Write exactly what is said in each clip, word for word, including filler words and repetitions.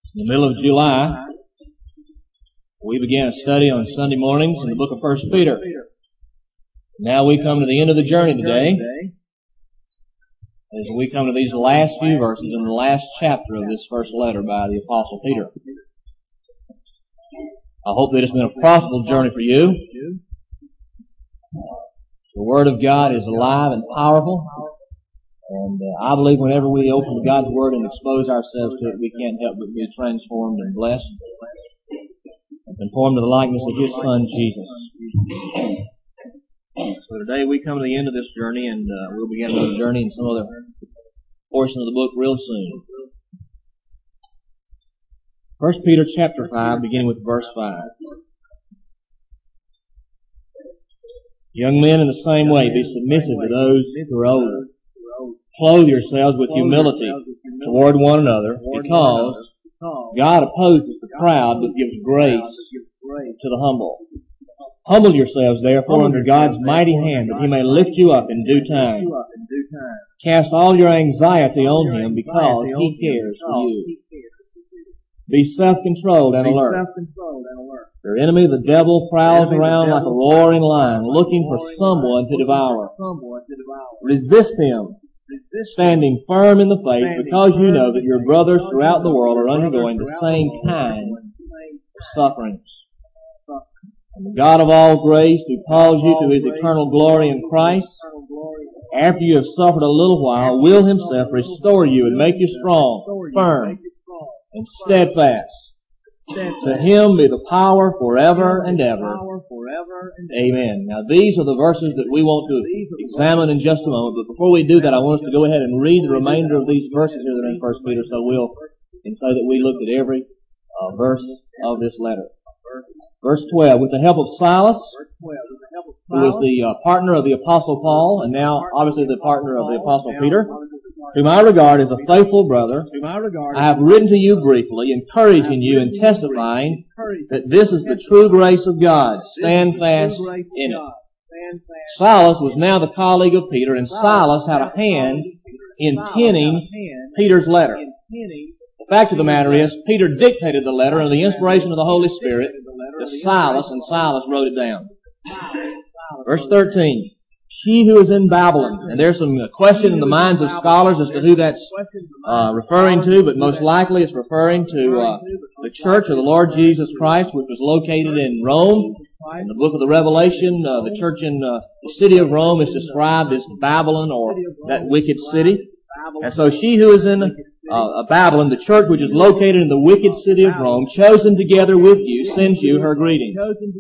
In the middle of July, we began a study on Sunday mornings in the book of First Peter. Now we come to the end of the journey today, as we come to these last few verses in the last chapter of this first letter by the Apostle Peter. I hope that it's been a profitable journey for you. The Word of God is alive and powerful. And uh, I believe whenever we open God's Word and expose ourselves to it, we can't help but be transformed and blessed and conformed to the likeness of His Son, Jesus. So today we come to the end of this journey, and uh, we'll begin another journey in some other portion of the book real soon. First Peter chapter five, beginning with verse five. Young men, in the same way, be submissive to those who are older. Clothe yourselves with humility toward one another, because God opposes the proud but gives grace to the humble. Humble yourselves, therefore, under God's mighty hand, that He may lift you up in due time. Cast all your anxiety on Him, because He cares for you. Be self-controlled and alert. Your enemy, the devil, prowls around like a roaring lion, looking for someone to devour. Resist him, standing firm in the faith, because you know that your brothers throughout the world are undergoing the same kind of sufferings. And the God of all grace, who calls you to His eternal glory in Christ, after you have suffered a little while, will Himself restore you and make you strong, firm, and steadfast. To Him be the power forever and ever. Amen. Now these are the verses that we want to examine in just a moment, but before we do that, I want us to go ahead and read the remainder of these verses here that are in First Peter, so we'll, and say that we looked at every uh, verse of this letter. Verse twelve, with the help of Silas, who is the uh, partner of the Apostle Paul, and now obviously the partner of the Apostle Peter, whom I regard as a faithful brother, I have written to you briefly, encouraging you and testifying that this is the true grace of God. Stand fast in it. Silas was now the colleague of Peter, and Silas had a hand in penning Peter's letter. The fact of the matter is, Peter dictated the letter under the inspiration of the Holy Spirit to Silas, and Silas wrote it down. Verse thirteen. She who is in Babylon. And there's some question in the minds of scholars as to who that's uh, referring to, but most likely it's referring to uh, the church of the Lord Jesus Christ, which was located in Rome. In the book of the Revelation, uh, the church in uh, the city of Rome is described as Babylon, or that wicked city. And so she who is in uh, Babylon, the church which is located in the wicked city of Rome, chosen together with you, sends you her greeting.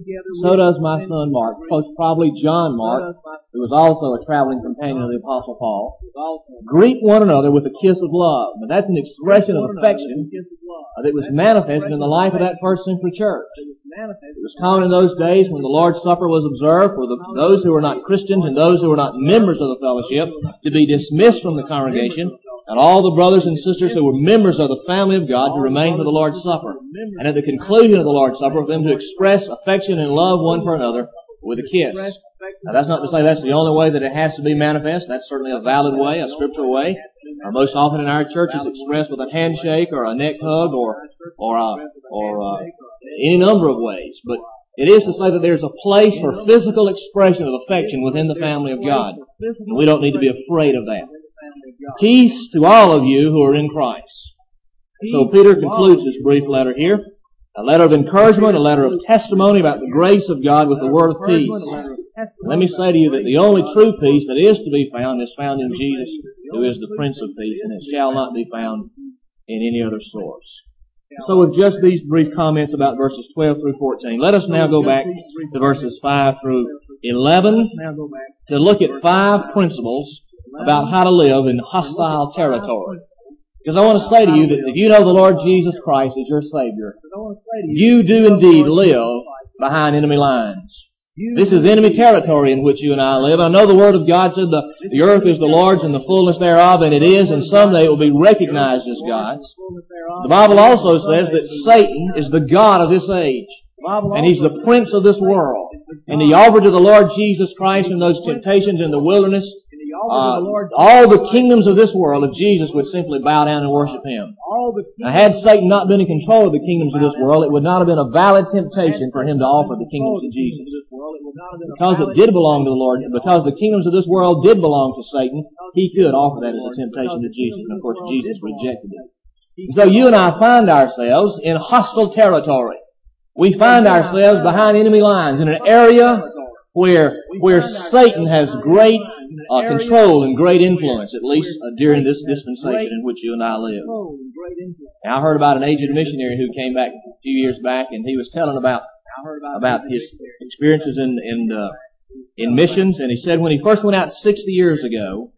So does my son Mark, probably John Mark, who was also a traveling companion of the Apostle Paul. Greet one another with a kiss of love. Now that's an expression of affection that was manifested in the life of that first century church. It was common in those days when the Lord's Supper was observed for the, those who were not Christians and those who were not members of the fellowship to be dismissed from the congregation, and all the brothers and sisters who were members of the family of God to remain for the Lord's Supper. And at the conclusion of the Lord's Supper, for them to express affection and love one for another with a kiss. Now that's not to say that's the only way that it has to be manifest. That's certainly a valid way, a scriptural way. Or most often in our church it's expressed with a handshake or a neck hug or or uh, or uh, any number of ways. But it is to say that there's a place for physical expression of affection within the family of God. And we don't need to be afraid of that. Peace to all of you who are in Christ. So Peter concludes this brief letter here. A letter of encouragement, a letter of testimony about the grace of God with the word of peace. Let me say to you that the only true peace that is to be found is found in Jesus, who is the Prince of Peace, and it shall not be found in any other source. So with just these brief comments about verses twelve through fourteen, let us now go back to verses five through eleven to look at five principles about how to live in hostile territory. Because I want to say to you that if you know the Lord Jesus Christ as your Savior, you do indeed live behind enemy lines. This is enemy territory in which you and I live. I know the Word of God said the, the earth is the Lord's and the fullness thereof, and it is, and someday it will be recognized as God's. The Bible also says that Satan is the god of this age, and he's the prince of this world. And he offered to the Lord Jesus Christ in those temptations in the wilderness uh, all the kingdoms of this world if Jesus would simply bow down and worship Him. Now, had Satan not been in control of the kingdoms of this world, it would not have been a valid temptation for him to offer the kingdoms to Jesus. Because it did belong to the Lord, because the kingdoms of this world did belong to Satan, he could offer that as a temptation to Jesus. And of course, Jesus rejected it. And so you and I find ourselves in hostile territory. We find ourselves behind enemy lines in an area where where Satan has great uh, control and great influence, at least uh, during this dispensation in which you and I live. Now, I heard about an aged missionary who came back a few years back, and he was telling about about his experiences in in uh, in missions, and he said when he first went out sixty years ago,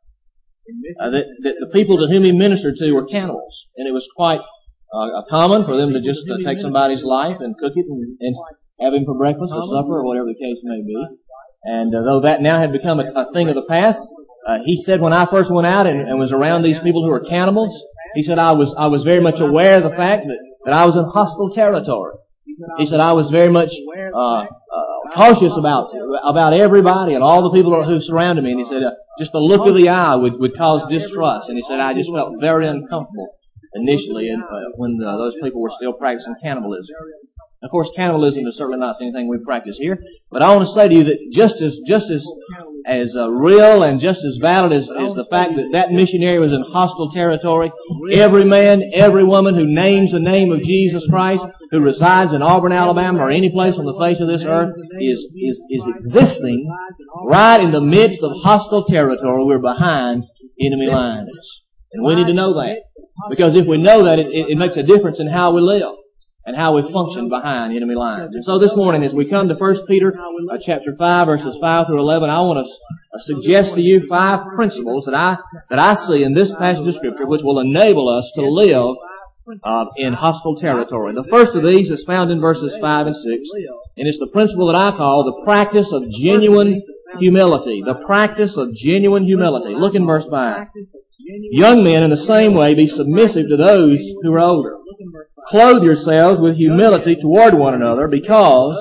uh, that that the people to whom he ministered to were cannibals, and it was quite uh, common for them to just uh, take somebody's life and cook it and, and have him for breakfast or supper or whatever the case may be. And uh, though that now had become a, a thing of the past, uh, he said when I first went out and, and was around these people who were cannibals, he said I was I was very much aware of the fact that, that I was in hostile territory. He said I was very much uh, uh, cautious about about everybody and all the people who surrounded me. And he said uh, just the look of the eye would, would cause distrust. And he said I just felt very uncomfortable initially and, uh, when uh, those people were still practicing cannibalism. Of course, cannibalism is certainly not anything we practice here. But I want to say to you that just as just as as uh, real and just as valid as, as the fact that that missionary was in hostile territory, every man, every woman who names the name of Jesus Christ, who resides in Auburn, Alabama, or any place on the face of this earth, is is is existing right in the midst of hostile territory. We're behind enemy lines, and we need to know that, because if we know that, it, it, it makes a difference in how we live and how we function behind enemy lines. And so this morning, as we come to First Peter uh, chapter five, verses five through eleven, I want to uh, suggest to you five principles that I that I see in this passage of Scripture which will enable us to live uh, in hostile territory. The first of these is found in verses five and six, and it's the principle that I call the practice of genuine humility. The practice of genuine humility. Look in verse five. Young men, in the same way, be submissive to those who are older. Clothe yourselves with humility toward one another, because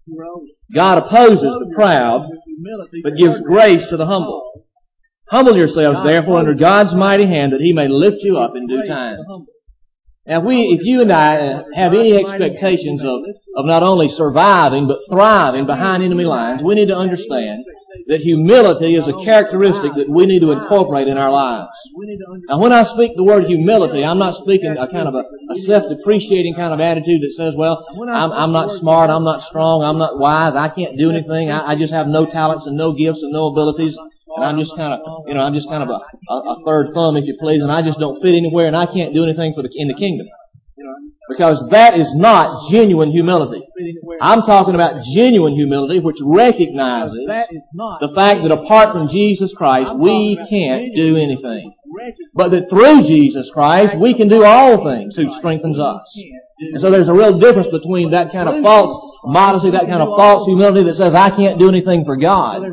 God opposes the proud, but gives grace to the humble. Humble yourselves, therefore, under God's mighty hand, that He may lift you up in due time. Now, if we, if you and I have any expectations of, of not only surviving, but thriving behind enemy lines, we need to understand that humility is a characteristic that we need to incorporate in our lives. Now, when I speak the word humility, I'm not speaking a kind of a, a self-depreciating kind of attitude that says, well, I'm, I'm not smart, I'm not strong, I'm not wise, I can't do anything, I, I just have no talents and no gifts and no abilities, and I'm just kind of, you know, I'm just kind of a, a, a third thumb, if you please, and I just don't fit anywhere, and I can't do anything for the in the kingdom. Because that is not genuine humility. I'm talking about genuine humility, which recognizes the fact that apart from Jesus Christ, we can't do anything. But that through Jesus Christ, we can do all things who strengthens us. And so there's a real difference between that kind of false modesty, that kind of false humility that says, I can't do anything for God,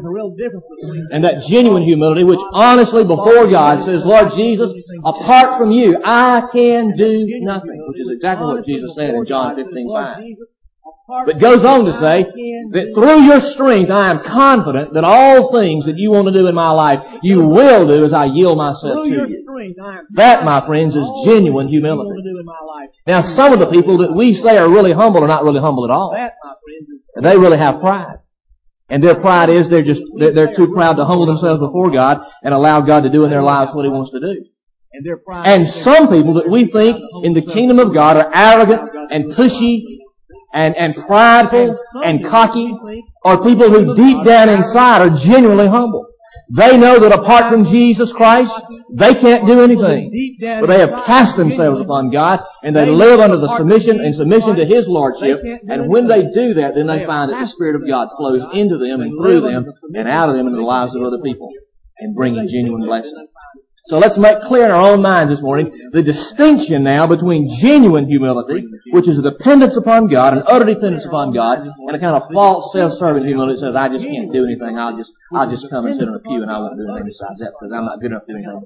and that genuine humility which honestly before God says, Lord Jesus, apart from you, I can do nothing, which is exactly what Jesus said in John fifteen five. But goes on to say that through your strength, I am confident that all things that you want to do in my life, you will do as I yield myself to you. That, my friends, is genuine humility. Now, some of the people that we say are really humble are not really humble at all. They really have pride. And their pride is they're just, they're, they're too proud to humble themselves before God and allow God to do in their lives what He wants to do. And some people that we think in the kingdom of God are arrogant and pushy and, and prideful and cocky, are people who deep down inside are genuinely humble. They know that apart from Jesus Christ, they can't do anything. But they have cast themselves upon God, and they live under the submission and submission to His Lordship. And when they do that, then they find that the Spirit of God flows into them and through them and out of them into the lives of other people, and bringing genuine blessing. So let's make clear in our own minds this morning the distinction now between genuine humility, which is a dependence upon God, an utter dependence upon God, and a kind of false self-serving humility that says, I just can't do anything, I'll just I'll just come and sit in a pew and I won't do anything besides that because I'm not good enough to do anything.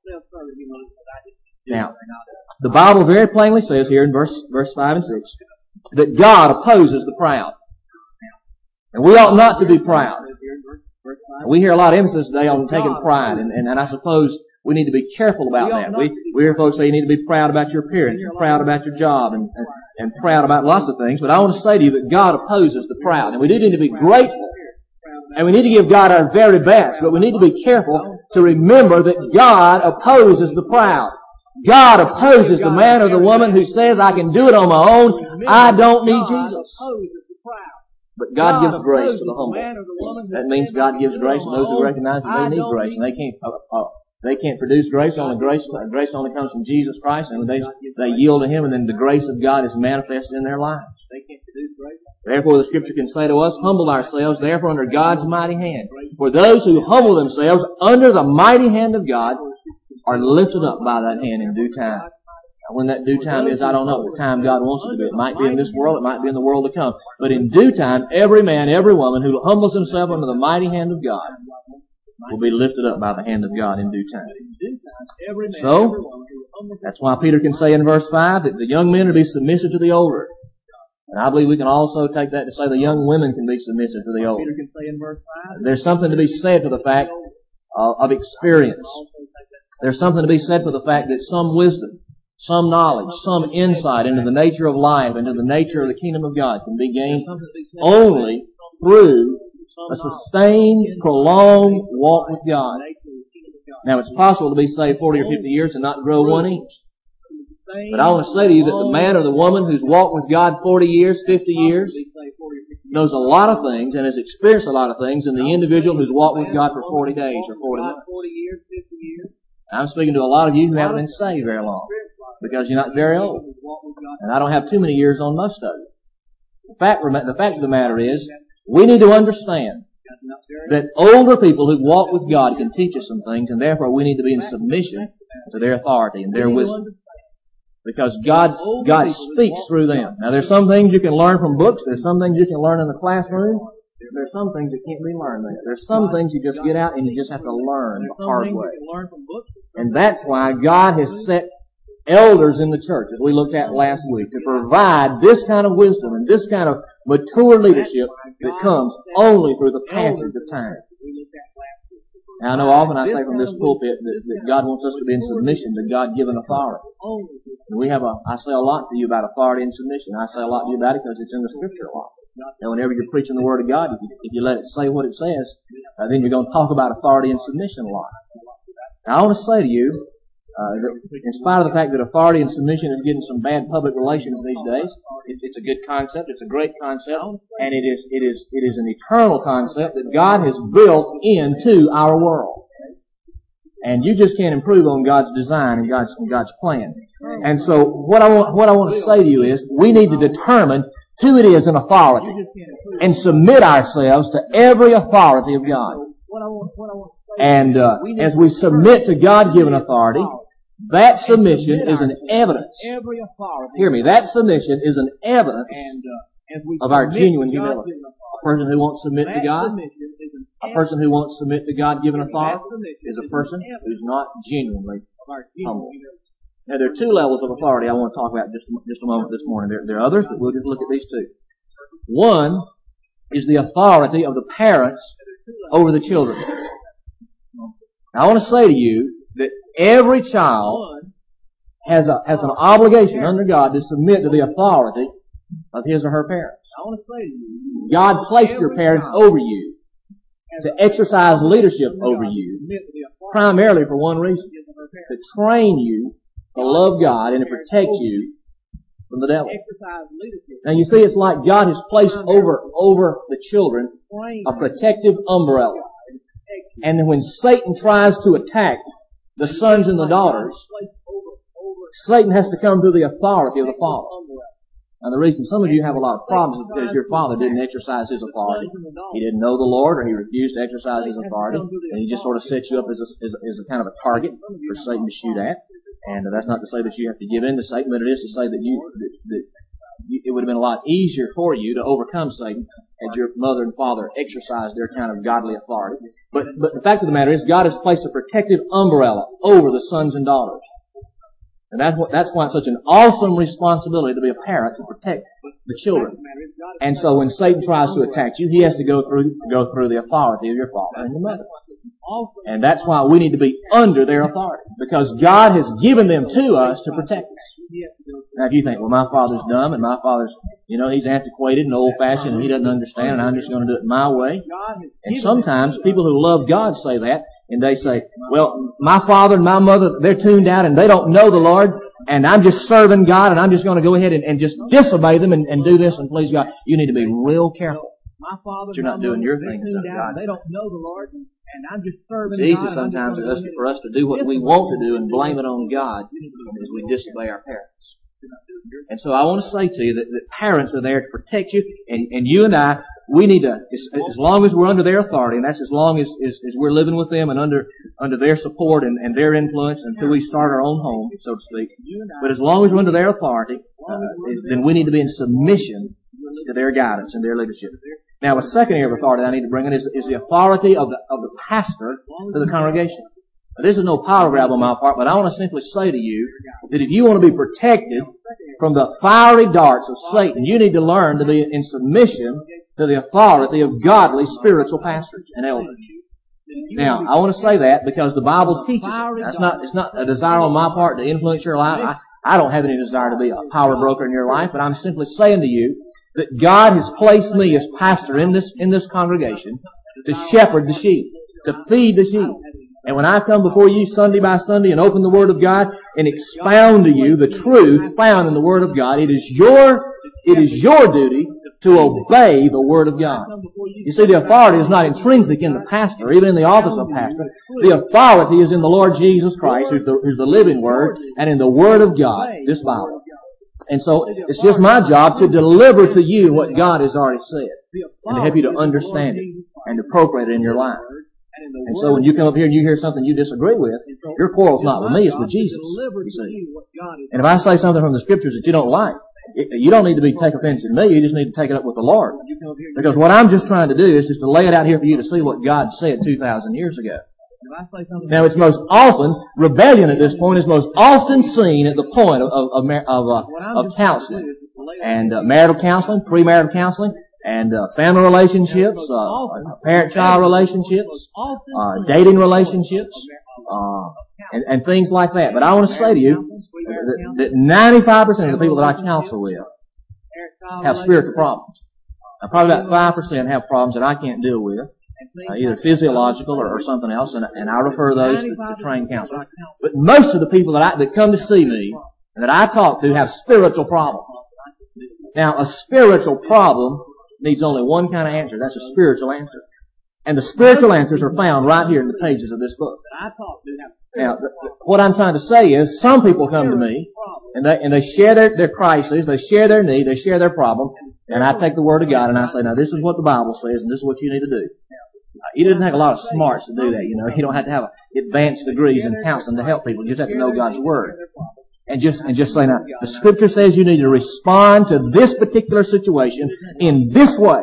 Now, the Bible very plainly says here in verse verse five and six that God opposes the proud. And we ought not to be proud. We hear a lot of emphasis today on taking pride, and, and, and I suppose we need to be careful about that. We, we hear folks say you need to be proud about your appearance, you're proud about your job, and, and, and proud about lots of things. But I want to say to you that God opposes the proud, and we do need to be grateful, and we need to give God our very best, but we need to be careful to remember that God opposes the proud. God opposes the man or the woman who says, I can do it on my own, I don't need Jesus. But God gives grace to the humble. That means God gives grace to those who recognize that they need grace, and they can't uh, uh, they can't produce grace. Only grace grace only comes from Jesus Christ, and they they yield to Him, and then the grace of God is manifested in their lives. Therefore, the Scripture can say to us, humble ourselves, therefore, under God's mighty hand. For those who humble themselves under the mighty hand of God are lifted up by that hand in due time. When that due time is, I don't know. The time God wants it to be. It might be in this world. It might be in the world to come. But in due time, every man, every woman who humbles himself under the mighty hand of God will be lifted up by the hand of God in due time. So, that's why Peter can say in verse five that the young men are to be submissive to the older. And I believe we can also take that to say the young women can be submissive to the older. There's something to be said for the fact uh, of experience. There's something to be said for the fact that some wisdom, some knowledge, some insight into the nature of life, into the nature of the kingdom of God can be gained only through a sustained, prolonged walk with God. Now, it's possible to be saved forty or fifty years and not grow one inch. But I want to say to you that the man or the woman who's walked with God forty years, fifty years, knows a lot of things and has experienced a lot of things than the individual who's walked with God for forty days or forty months. I'm speaking to a lot of you who haven't been saved very long, because you're not very old. And I don't have too many years on most of you. The fact, the fact of the matter is, we need to understand that older people who walk with God can teach us some things, and therefore we need to be in submission to their authority and their wisdom. Because God, God speaks through them. Now there's some things you can learn from books, there's some things you can learn in the classroom, there's some things that can't be learned there. There's some things you just get out and you just have to learn the hard way. And that's why God has set elders in the church, as we looked at last week, to provide this kind of wisdom and this kind of mature leadership that comes only through the passage of time. Now I know often I say from this pulpit that, that God wants us to be in submission to God-given authority. And we have a, I say a lot to you about authority and submission. I say a lot to you about it because it's in the Scripture a lot. And whenever you're preaching the Word of God, if you, if you let it say what it says, uh, then you're going to talk about authority and submission a lot. Now I want to say to you, Uh, that in spite of the fact that authority and submission is getting some bad public relations these days, it, it's a good concept, it's a great concept, and it is, it is, it is an eternal concept that God has built into our world. And you just can't improve on God's design and God's, and God's plan. And so what I want, what I want to say to you is, we need to determine who it is in authority and submit ourselves to every authority of God. And uh, as we submit to God-given authority, that submission is an evidence. Hear me, that submission is an evidence of our genuine humility. A person who won't submit to God, a person who won't submit to God-given authority, is a person who's not genuinely humble. Now, there are two levels of authority I want to talk about just just a moment this morning. There, there are others, but we'll just look at these two. One is the authority of the parents over the children. Now, I want to say to you that every child has a has an obligation under God to submit to the authority of his or her parents. God placed your parents over you to exercise leadership over you, primarily for one reason: to train you to love God and to protect you from the devil. Now you see, it's like God has placed over over the children a protective umbrella. And then when Satan tries to attack the sons and the daughters, Satan has to come through the authority of the father. Now the reason some of you have a lot of problems is because your father didn't exercise his authority. He didn't know the Lord, or he refused to exercise his authority, and he just sort of set you up as a, as a, as a kind of a target for Satan to shoot at. And that's not to say that you have to give in to Satan, but it is to say that you that, that you, it would have been a lot easier for you to overcome Satan had your mother and father exercised their kind of godly authority. But but the fact of the matter is, God has placed a protective umbrella over the sons and daughters. And that's what, that's why it's such an awesome responsibility to be a parent, to protect the children. And so when Satan tries to attack you, he has to go through go through the authority of your father and your mother. And that's why we need to be under their authority, because God has given them to us to protect us. Now if you think, well, my father's dumb and my father's, you know, he's antiquated and old-fashioned and he doesn't understand and I'm just going to do it my way. And sometimes people who love God say that, and they say, well, my father and my mother, they're tuned out and they don't know the Lord, and I'm just serving God and I'm just going to go ahead and, and just disobey them and, and do this and please God. You need to be real careful that you're not doing your thing instead of God. They don't know the Lord, and I'm just serving It's easy God, sometimes for us, for us to do what we want to do and blame it on God as we disobey our parents. And so I want to say to you that, that parents are there to protect you, and, and you and I, we need to, as, as long as we're under their authority, and that's as long as, as, as we're living with them and under under their support and, and their influence until we start our own home, so to speak. But as long as we're under their authority, uh, then we need to be in submission to their guidance and their leadership. Now, a second area of authority I need to bring in is, is the authority of the of the pastor to the congregation. Now, this is no power grab on my part, but I want to simply say to you that if you want to be protected from the fiery darts of Satan, you need to learn to be in submission to the authority of godly spiritual pastors and elders. Now, I want to say that because the Bible teaches it. That's not, it's not a desire on my part to influence your life. I, I don't have any desire to be a power broker in your life, but I'm simply saying to you that God has placed me as pastor in this, in this congregation to shepherd the sheep, to feed the sheep. And when I come before you Sunday by Sunday and open the Word of God and expound to you the truth found in the Word of God, it is your, it is your duty to obey the Word of God. You see, the authority is not intrinsic in the pastor, even in the office of pastor. The authority is in the Lord Jesus Christ, who's the, who's the living Word, and in the Word of God, this Bible. And so, it's just my job to deliver to you what God has already said, and to help you to understand it, and to appropriate it in your life. And so when you come up here and you hear something you disagree with, your quarrel's not with me, it's with Jesus. You see. And if I say something from the Scriptures that you don't like, you don't need to be take offense at me, you just need to take it up with the Lord. Because what I'm just trying to do is just to lay it out here for you to see what God said two thousand years ago. Now it's most often, rebellion at this point is most often seen at the point of, of, of, of, uh, of counseling. And uh, marital counseling, premarital counseling, and uh, family relationships, uh, parent-child relationships, uh, dating relationships, uh, and, and things like that. But I want to say to you that, that ninety-five percent of the people that I counsel with have spiritual problems. Now, probably about five percent have problems that I can't deal with, uh, either physiological or, or something else, and, and I refer those to, to trained counselors. But most of the people that I, that come to see me and that I talk to have spiritual problems. Now, a spiritual problem needs only one kind of answer. That's a spiritual answer. And the spiritual answers are found right here in the pages of this book. Now, th- what I'm trying to say is some people come to me and they, and they share their, their crises, they share their need, they share their problem, and I take the Word of God and I say, now this is what the Bible says and this is what you need to do. You didn't take a lot of smarts to do that, you know. You don't have to have advanced degrees in counseling to help people. You just have to know God's Word. And just, and just say, now, the Scripture says you need to respond to this particular situation in this way.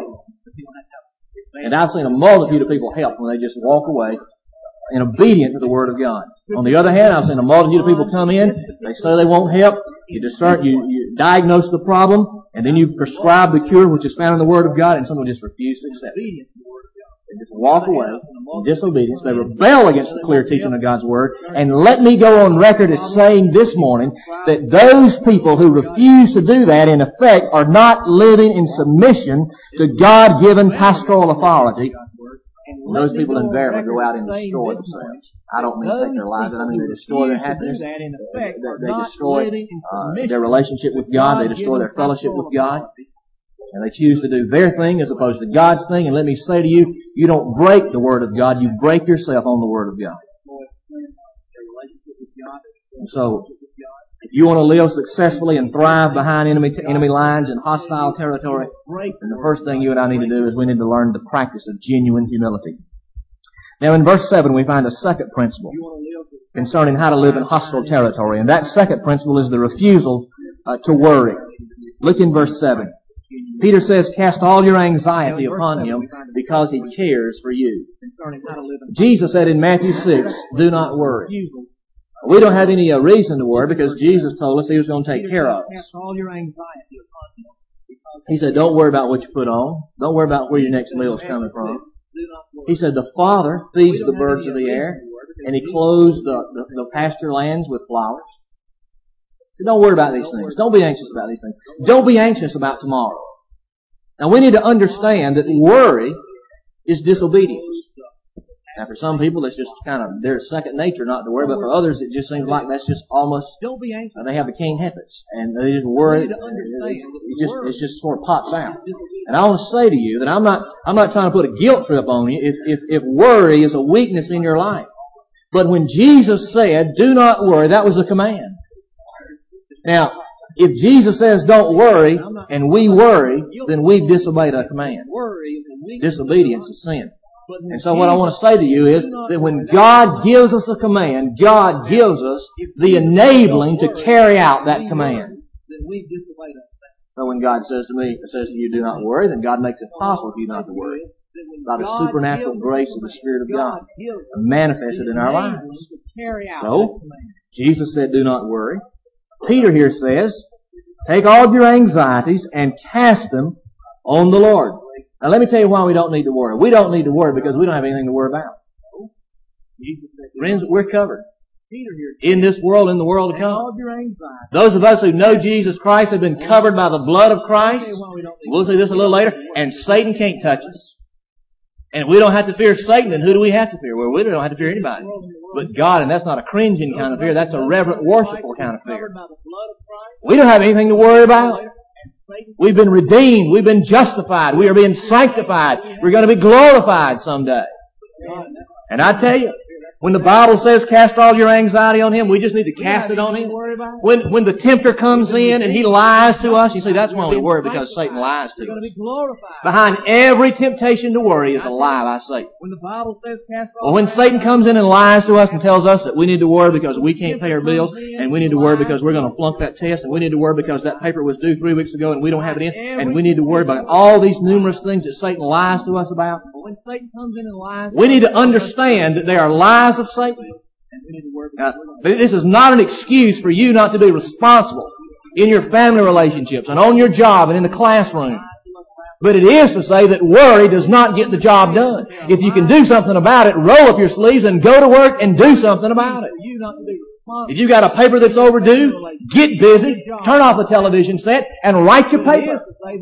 And I've seen a multitude of people help when they just walk away and obedient to the Word of God. On the other hand, I've seen a multitude of people come in, they say they won't help, you discern, you, you diagnose the problem, and then you prescribe the cure which is found in the Word of God, and some will just refuse to accept it. They just walk away in disobedience. They rebel against the clear teaching of God's Word. And let me go on record as saying this morning that those people who refuse to do that, in effect, are not living in submission to God-given pastoral authority. And those people invariably go out and destroy themselves. I don't mean take their lives, I mean they destroy their happiness. They, they destroy uh, their relationship with God. They destroy their fellowship with God. And they choose to do their thing as opposed to God's thing. And let me say to you, you don't break the Word of God, you break yourself on the Word of God. And so, if you want to live successfully and thrive behind enemy enemy lines in hostile territory, then the first thing you and I need to do is we need to learn the practice of genuine humility. Now in verse seven we find a second principle concerning how to live in hostile territory. And that second principle is the refusal uh, to worry. Look in verse seven. Peter says, cast all your anxiety upon Him because He cares for you. Jesus said in Matthew six, do not worry. We don't have any uh, reason to worry because Jesus told us He was going to take care of us. He said, don't worry about what you put on. Don't worry about where your next meal is coming from. He said, the Father feeds the birds of the air, and He clothes the, the, the pasture lands with flowers. So don't worry about these things. Don't be anxious about these things. Don't be anxious about tomorrow. Now we need to understand that worry is disobedience. Now for some people it's just kind of their second nature not to worry, but for others it just seems like that's just almost, don't be anxious. They have the King Heifetz, and they just worry. It just, it just sort of pops out. And I want to say to you that I'm not, I'm not trying to put a guilt trip on you if, if, if worry is a weakness in your life. But when Jesus said, do not worry, that was a command. Now, if Jesus says don't worry, and we worry, then we've disobeyed a command. Disobedience is sin. And so what I want to say to you is that when God gives us a command, God gives us the enabling to carry out that command. So when God says to me, says to you, do not worry, then God makes it possible for you not to worry. By the supernatural grace of the Spirit of God manifested in our lives. So, Jesus said, do not worry. Peter here says, take all of your anxieties and cast them on the Lord. Now let me tell you why we don't need to worry. We don't need to worry because we don't have anything to worry about. Friends, we're covered. In this world, in the world to come. Those of us who know Jesus Christ have been covered by the blood of Christ. We'll see this a little later. And Satan can't touch us. And we don't have to fear Satan, then who do we have to fear? Well, we don't have to fear anybody. But God, and that's not a cringing kind of fear, that's a reverent, worshipful kind of fear. We don't have anything to worry about. We've been redeemed. We've been justified. We are being sanctified. We're going to be glorified someday. And I tell you, when the Bible says cast all your anxiety on Him, we just need to cast it on Him. When, when the tempter comes in and he lies to us, you see, that's why we worry, because Satan lies to us. Behind every temptation to worry is a lie by Satan. Well, when Satan comes in and lies to us and tells us that we need to worry because we can't pay our bills, and we need to worry because we're going to flunk that test, and we need to worry because that paper was due three weeks ago and we don't have it in, and we need to worry about all these numerous things that Satan lies to us about, we need to understand that they are lies of Satan. Now, this is not an excuse for you not to be responsible in your family relationships and on your job and in the classroom. But it is to say that worry does not get the job done. If you can do something about it, roll up your sleeves and go to work and do something about it. If you've got a paper that's overdue, get busy, turn off the television set, and write your paper.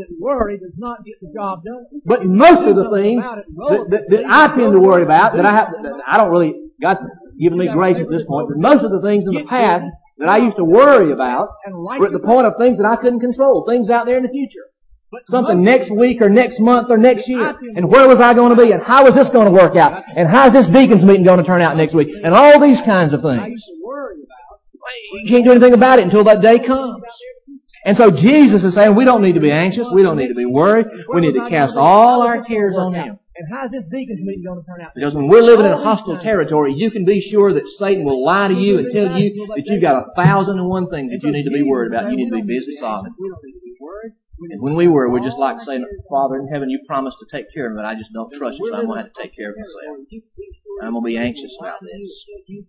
But most of the things that, that, that I tend to worry about, that I have, that I don't really, God's given me grace at this point, but most of the things in the past that I used to worry about were at the point of things that I couldn't control, things out there in the future. Something next week or next month or next year. And where was I going to be? And how is this going to work out? And how is this deacon's meeting going to turn out next week? And all these kinds of things. You can't do anything about it until that day comes. And so Jesus is saying we don't need to be anxious. We don't need to be worried. We need to cast all our cares on Him. And how's this deacon's meeting going to turn out? Because when we're living in hostile territory, you can be sure that Satan will lie to you and tell you that you've got a thousand and one things that you need to be worried about. You need to be busy solving. And when we worry, we're just like saying, Father in heaven, you promised to take care of it. I just don't trust you, so I'm going to have to take care of myself. I'm going to be anxious about this.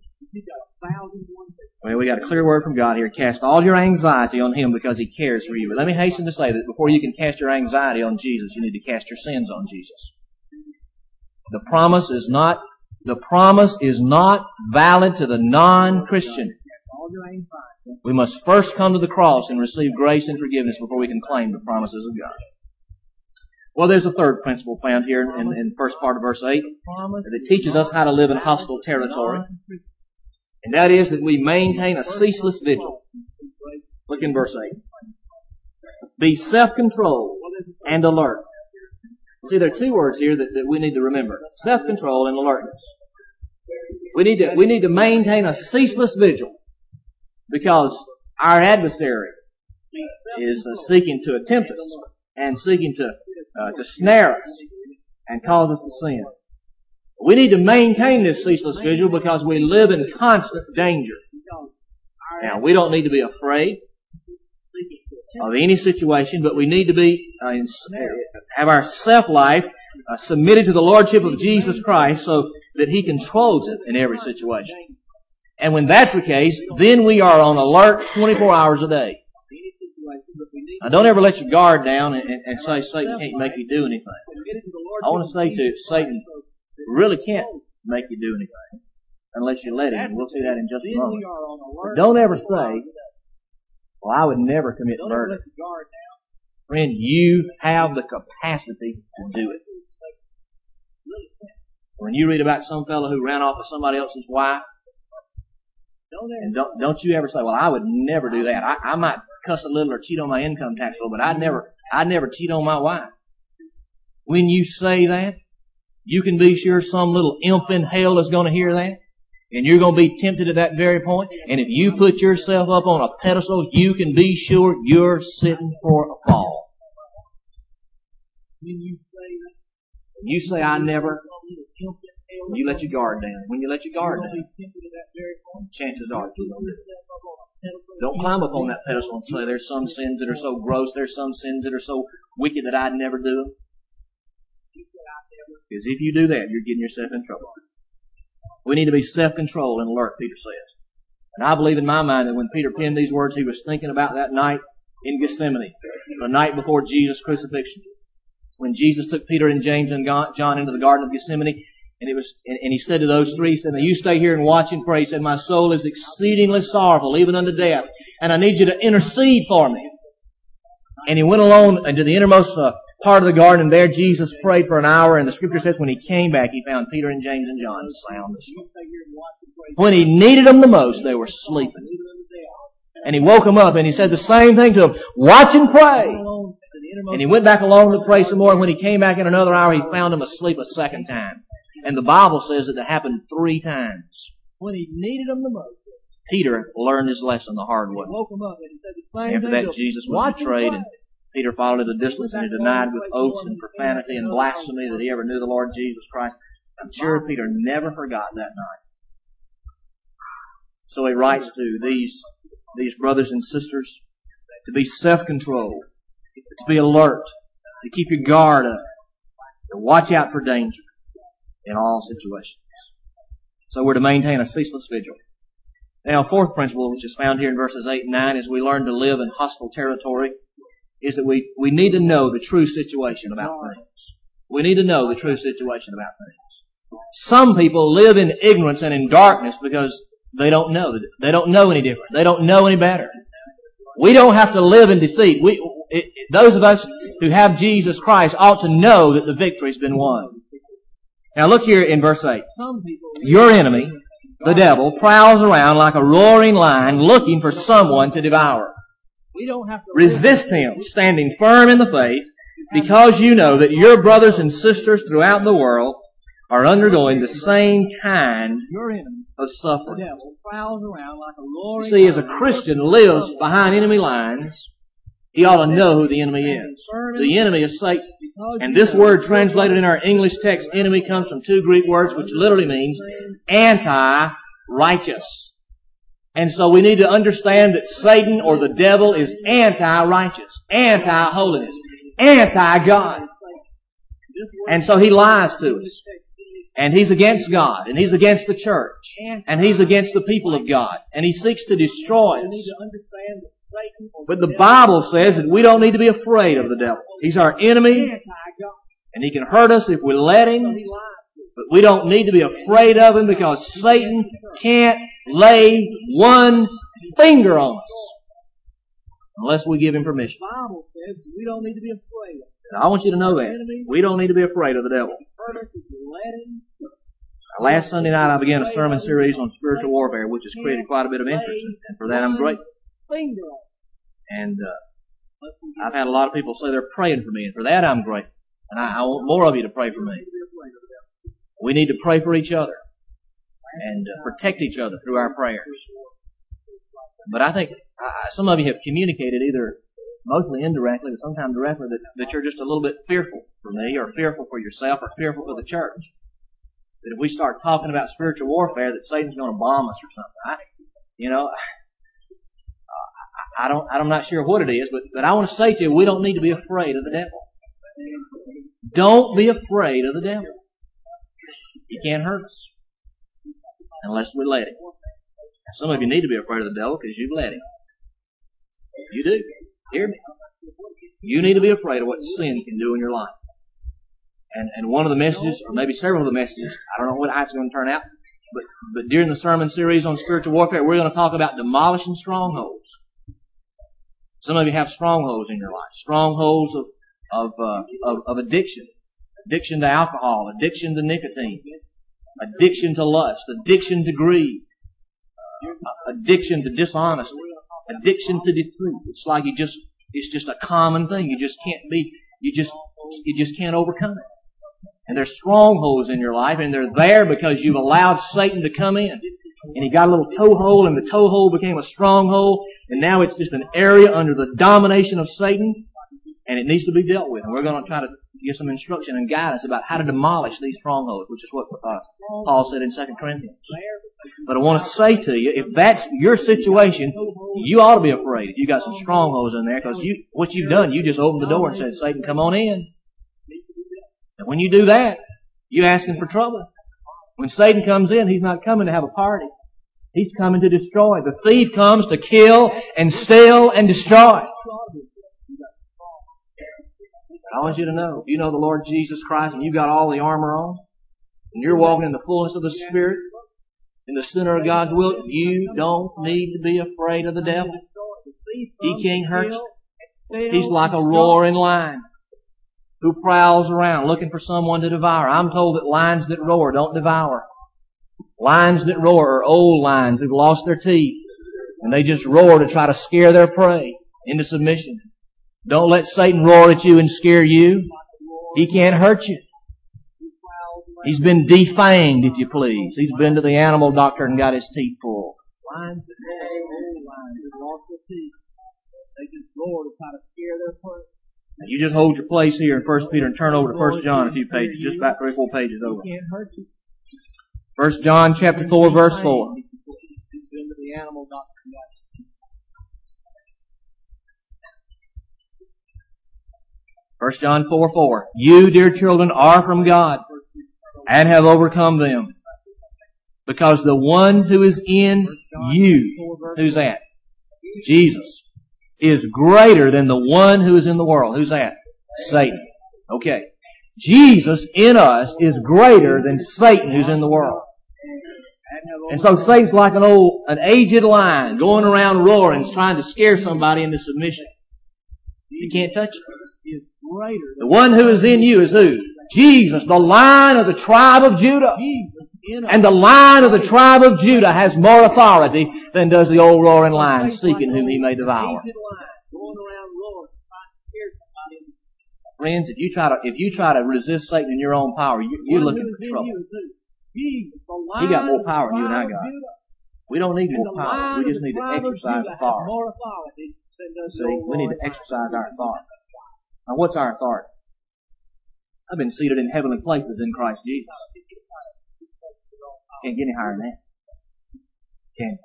Well, we got a clear word from God here. Cast all your anxiety on Him because He cares for you. But let me hasten to say that before you can cast your anxiety on Jesus, you need to cast your sins on Jesus. The promise is not, the promise is not valid to the non-Christian. We must first come to the cross and receive grace and forgiveness before we can claim the promises of God. Well, there's a third principle found here in, in the first part of verse eight that teaches us how to live in hostile territory. And that is that we maintain a ceaseless vigil. Look in verse eight. Be self-controlled and alert. See, there are two words here that, that we need to remember. Self-control and alertness. We need to, we need to maintain a ceaseless vigil. Because our adversary is uh, seeking to tempt us and seeking to uh, to snare us and cause us to sin. We need to maintain this ceaseless vigil because we live in constant danger. Now, we don't need to be afraid of any situation, but we need to be uh, in, have our self-life uh, submitted to the Lordship of Jesus Christ so that He controls it in every situation. And when that's the case, then we are on alert twenty-four hours a day. Now, don't ever let your guard down and, and, and say Satan can't make you do anything. I want to say to you, Satan really can't make you do anything unless you let him. And we'll see that in just a moment. But don't ever say, well, I would never commit murder. Friend, you have the capacity to do it. When you read about some fellow who ran off with somebody else's wife, and don't, don't you ever say, well, I would never do that. I, I might cuss a little or cheat on my income tax bill, but I'd never, I'd never cheat on my wife. When you say that, you can be sure some little imp in hell is going to hear that. And you're going to be tempted at that very point. And if you put yourself up on a pedestal, you can be sure you're sitting for a fall. When you say that, when you say, I never, when you let your guard down, when you let your guard down, chances are you don't do it. Don't climb up on that pedestal and say, there's some sins that are so gross, there's some sins that are so wicked that I'd never do them. Because if you do that, you're getting yourself in trouble. We need to be self-controlled and alert, Peter says. And I believe in my mind that when Peter penned these words, he was thinking about that night in Gethsemane, the night before Jesus' crucifixion. When Jesus took Peter and James and John into the Garden of Gethsemane, and it was, and, and he said to those three, he said, now you stay here and watch and pray. He said, my soul is exceedingly sorrowful, even unto death, and I need you to intercede for me. And he went along into the innermost uh, part of the garden, and there Jesus prayed for an hour, and the scripture says when he came back, he found Peter and James and John sound asleep. When he needed them the most, they were sleeping. And he woke them up, and he said the same thing to them, watch and pray. And he went back along to pray some more, and when he came back in another hour, he found them asleep a second time. And the Bible says that it happened three times. When he needed them the most, Peter learned his lesson the hard way. After that, Jesus was betrayed, and Peter followed at a distance, and he denied with oaths and profanity and blasphemy that he ever knew the Lord Jesus Christ. I'm sure Peter never forgot that night. So he writes to these, these brothers and sisters to be self-controlled, to be alert, to keep your guard up, to watch out for danger in all situations. So we're to maintain a ceaseless vigil. Now, fourth principle, which is found here in verses eight and nine, as we learn to live in hostile territory, is that we, we need to know the true situation about things. We need to know the true situation about things. Some people live in ignorance and in darkness because they don't know. They don't know any different. They don't know any better. We don't have to live in defeat. We, it, those of us who have Jesus Christ ought to know that the victory's been won. Now look here in verse eight. Your enemy, the devil, prowls around like a roaring lion looking for someone to devour. Resist him, standing firm in the faith, because you know that your brothers and sisters throughout the world are undergoing the same kind of suffering. You see, as a Christian lives behind enemy lines, he ought to know who the enemy is. The enemy is Satan. And this word translated in our English text, enemy, comes from two Greek words which literally means anti-righteous. And so we need to understand that Satan or the devil is anti-righteous, anti-holiness, anti-God. And so he lies to us. And he's against God. And he's against the church. And he's against the people of God. And he seeks to destroy us. But the Bible says that we don't need to be afraid of the devil. He's our enemy. And he can hurt us if we let him. But we don't need to be afraid of him because Satan can't lay one finger on us unless we give him permission. The Bible says we don't need to be afraid of him. I want you to know that. We don't need to be afraid of the devil. Last Sunday night I began a sermon series on spiritual warfare, which has created quite a bit of interest, and for that I'm grateful. And uh, I've had a lot of people say they're praying for me, and for that I'm grateful. And I, I want more of you to pray for me. We need to pray for each other and uh, protect each other through our prayers. But I think uh, some of you have communicated either mostly indirectly or sometimes directly that, that you're just a little bit fearful for me or fearful for yourself or fearful for the church. That if we start talking about spiritual warfare that Satan's going to bomb us or something. I, you know, I, I don't, I'm not sure what it is, but, but I want to say to you, we don't need to be afraid of the devil. Don't be afraid of the devil. He can't hurt us unless we let him. Some of you need to be afraid of the devil because you've let him. You do. Hear me. You need to be afraid of what sin can do in your life. And, and one of the messages, or maybe several of the messages, I don't know what how it's going to turn out, but, but during the sermon series on spiritual warfare, we're going to talk about demolishing strongholds. Some of you have strongholds in your life. Strongholds of, of, uh, of, of addiction. Addiction to alcohol, addiction to nicotine, addiction to lust, addiction to greed, addiction to dishonesty, addiction to deceit. It's like you just, it's just a common thing. You just can't be, you just, you just can't overcome it. And there's strongholds in your life, and they're there because you've allowed Satan to come in. And he got a little toehold, and the toehold became a stronghold, and now it's just an area under the domination of Satan, and it needs to be dealt with. And we're going to try to get some instruction and guidance about how to demolish these strongholds, which is what uh, Paul said in Second Corinthians. But I want to say to you, if that's your situation, you ought to be afraid if you got some strongholds in there, because you, what you've done, you just opened the door and said, Satan, come on in. And when you do that, you're asking for trouble. When Satan comes in, he's not coming to have a party. He's coming to destroy. The thief comes to kill and steal and destroy. I want you to know, if you know the Lord Jesus Christ and you've got all the armor on, and you're walking in the fullness of the Spirit, in the center of God's will, you don't need to be afraid of the devil. He can't hurt you. He's like a roaring lion who prowls around looking for someone to devour. I'm told that lions that roar don't devour. Lions that roar are old lions who've lost their teeth, and they just roar to try to scare their prey into submission. Don't let Satan roar at you and scare you. He can't hurt you. He's been defanged, if you please. He's been to the animal doctor and got his teeth pulled. Lions that roar, old lions who've lost their teeth, they just roar to try to scare their prey. Now you just hold your place here in First Peter and turn over to First John a few pages, just about three or four pages over. First John chapter four, verse four. First John four, four. You, dear children, are from God and have overcome them, because the one who is in you, who's that? Jesus, is greater than the one who is in the world. Who's that? Satan. Okay. Jesus in us is greater than Satan who's in the world. And so Satan's like an old, an aged lion going around roaring, trying to scare somebody into submission. You can't touch it. The one who is in you is who? Jesus, the Lion of the tribe of Judah. And the Lion of the tribe of Judah has more authority than does the old roaring lion seeking whom he may devour. Friends, if you try to if you try to resist Satan in your own power, you, you're looking for trouble. He got more power than you and I got. We don't need more power. We just need to exercise authority. See, we need to exercise our authority. Now, what's our authority? I've been seated in heavenly places in Christ Jesus. Can't get any higher than that. Can't.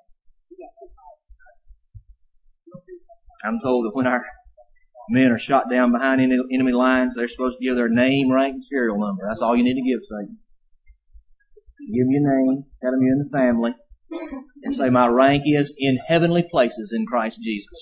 I'm told that when our men are shot down behind enemy lines, they're supposed to give their name, rank, and serial number. That's all you need to give, Satan. Give your name, tell them you're in the family, and say, my rank is in heavenly places in Christ Jesus.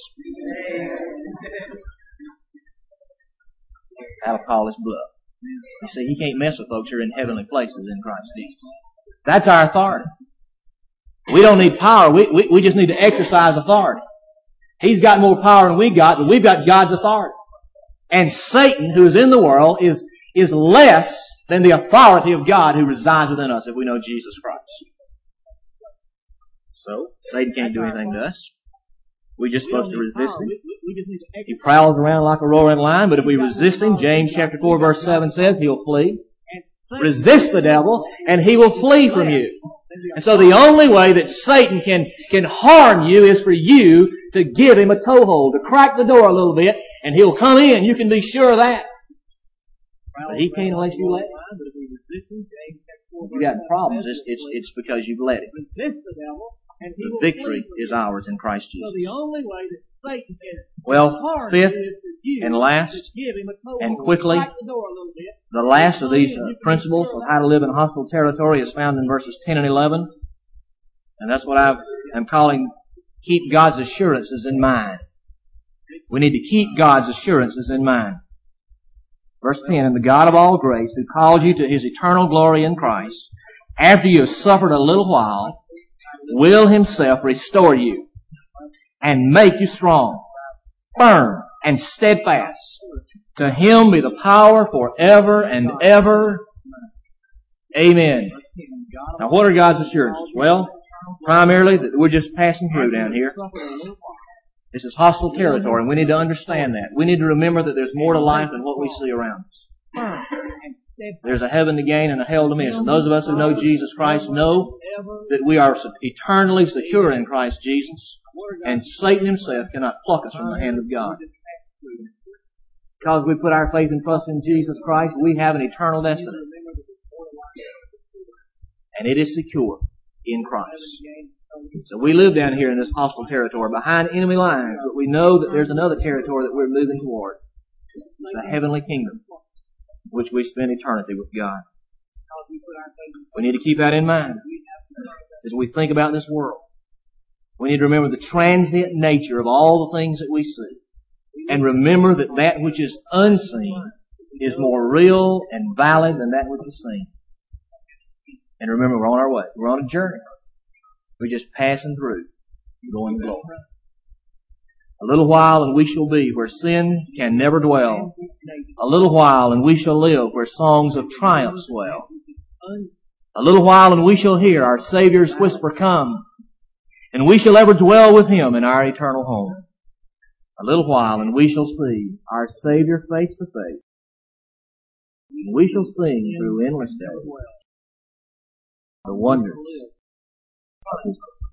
That'll call his bluff. You see, he can't mess with folks who are in heavenly places in Christ Jesus. That's our authority. We don't need power. We, we, we just need to exercise authority. He's got more power than we got, but we've got God's authority. And Satan, who is in the world, is, is less than the authority of God who resides within us if we know Jesus Christ. So, Satan can't do anything to us. We're just supposed to resist him. He prowls around like a roaring lion, but if we resist him, James chapter four verse seven says he'll flee. Resist the devil, and he will flee from you. And so the only way that Satan can, can harm you is for you to give him a toehold, to crack the door a little bit, and he'll come in. You can be sure of that. But he can't unless you let him. If you got problems, it's, it's, it's because you've let him. The victory is ours in Christ Jesus. Well, fifth and last, and quickly, the last of these uh, principles of how to live in hostile territory is found in verses ten and eleven. And that's what I've, I'm calling keep God's assurances in mind. We need to keep God's assurances in mind. Verse ten, and the God of all grace, who called you to His eternal glory in Christ, after you have suffered a little while, will Himself restore you and make you strong, firm, and steadfast. To Him be the power forever and ever. Amen. Now what are God's assurances? Well, primarily that we're just passing through down here. This is hostile territory, and we need to understand that. We need to remember that there's more to life than what we see around us. There's a heaven to gain and a hell to miss. And those of us who know Jesus Christ know that we are eternally secure in Christ Jesus, and Satan himself cannot pluck us from the hand of God. Because we put our faith and trust in Jesus Christ, we have an eternal destiny. And it is secure in Christ. So we live down here in this hostile territory behind enemy lines, but we know that there's another territory that we're moving toward. The heavenly kingdom, which we spend eternity with God. We need to keep that in mind as we think about this world. We need to remember the transient nature of all the things that we see. And remember that that which is unseen is more real and valid than that which is seen. And remember, we're on our way. We're on a journey. We're just passing through, going to glory. A little while and we shall be where sin can never dwell. A little while and we shall live where songs of triumph swell. A little while and we shall hear our Savior's whisper come, and we shall ever dwell with Him in our eternal home. A little while and we shall see our Savior face to face. And we shall sing through endless days the wonders of His